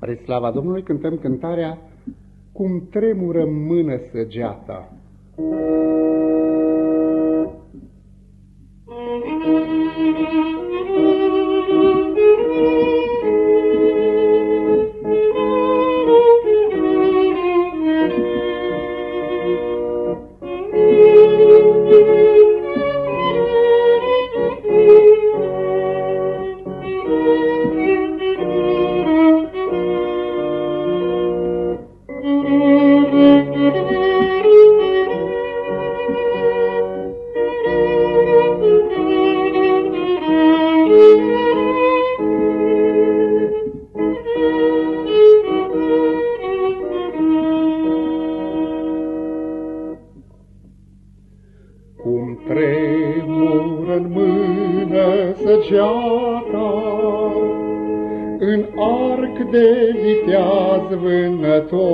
Spre slava Domnului cântăm cântarea Cum tremură în mână săgeata. Cum tremură în mână săgeata, în arc de viteaz vânător,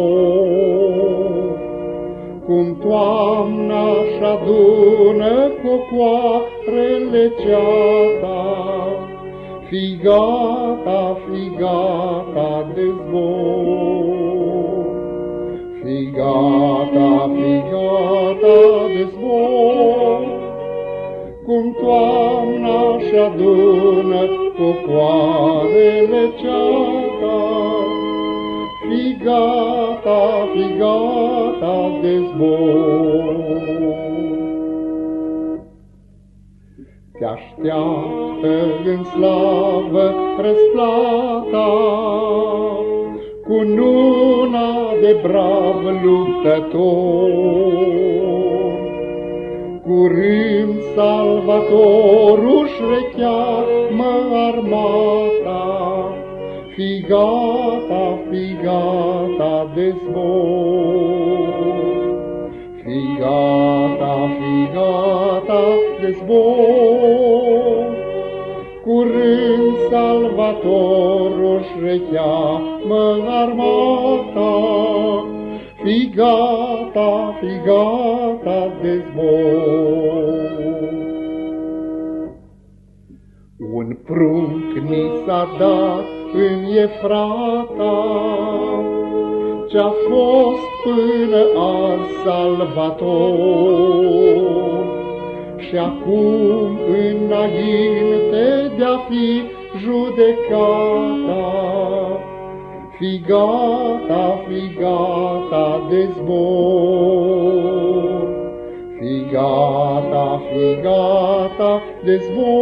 cum toamna-și adună cocoarele ceata, fii gata, fii gata de zbor. Fii gata, fii gata de zbor, cum toamna-și adună cocoarele ceata. Fii gata de zbor. Te așteaptă în slavă răsplata, cu nuna de brav luptător. Curând Salvatorul-și recheamă armata, fii gata de zbor. Fii gata de zbor. Curând Salvatorul-și recheamă armata, fii gata de zbor. Un prunc ni s-a dat în Efrata, ce-a fost până azi salvator, și acum înainte de-a fi judecata, fii gata de zbor. Fii gata de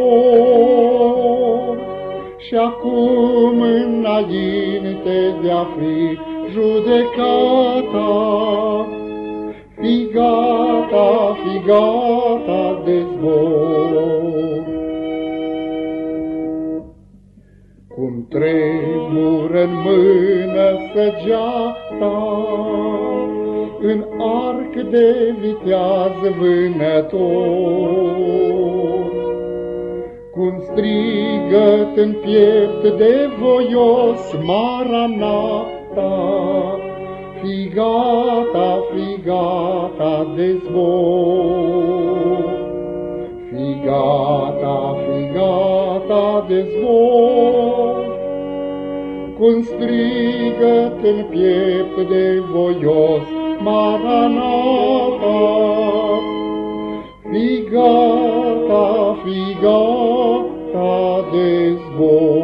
zbor, și acum înainte de-a fi judecata, fii gata de zbor. Cum tremură în mână săgeata, în arc de viteaz vânător, cum strigăt în piept de voios Maranata, fii gata de zbor. Fii gata de zbor, cum strigăt în piept de voios Maranata, fii gata de zbor.